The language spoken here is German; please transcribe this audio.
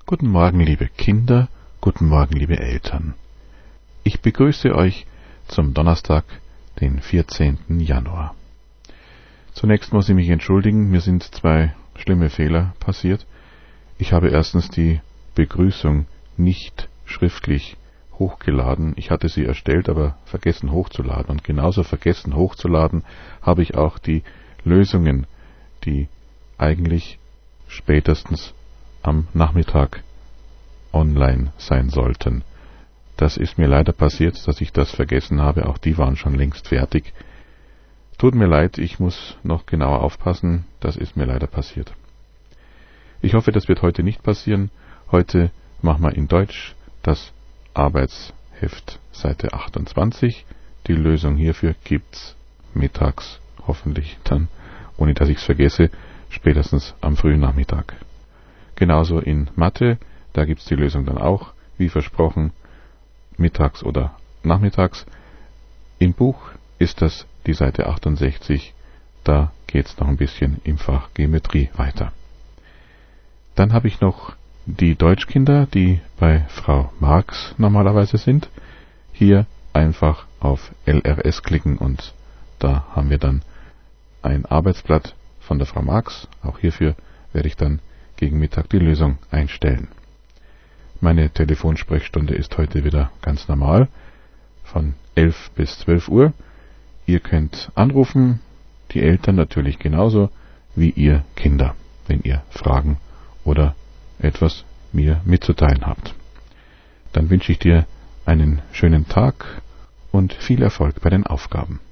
Guten Morgen, liebe Kinder, guten Morgen, liebe Eltern. Ich begrüße euch zum Donnerstag, den 14. Januar. Zunächst muss ich mich entschuldigen, mir sind zwei schlimme Fehler passiert. Ich habe erstens die Begrüßung nicht schriftlich hochgeladen. Ich hatte sie erstellt, aber vergessen hochzuladen. Und genauso vergessen hochzuladen habe ich auch die Lösungen, die eigentlich spätestens am Nachmittag online sein sollten. Das ist mir leider passiert, dass ich das vergessen habe. Auch die waren schon längst fertig. Tut mir leid, ich muss noch genauer aufpassen. Das ist mir leider passiert. Ich hoffe, das wird heute nicht passieren. Heute machen wir in Deutsch das Arbeitsheft Seite 28. Die Lösung hierfür gibt's mittags, hoffentlich dann, ohne dass ich es vergesse, spätestens am frühen Nachmittag. Genauso in Mathe, da gibt's die Lösung dann auch, wie versprochen, mittags oder nachmittags. Im Buch ist das die Seite 68, da geht's noch ein bisschen im Fach Geometrie weiter. Dann habe ich noch die Deutschkinder, die bei Frau Marx normalerweise sind. Hier einfach auf LRS klicken und da haben wir dann ein Arbeitsblatt von der Frau Marx. Auch hierfür werde ich dann gegen Mittag die Lösung einstellen. Meine Telefonsprechstunde ist heute wieder ganz normal, von 11 bis 12 Uhr. Ihr könnt anrufen, die Eltern natürlich genauso wie ihr Kinder, wenn ihr Fragen oder etwas mir mitzuteilen habt. Dann wünsche ich dir einen schönen Tag und viel Erfolg bei den Aufgaben.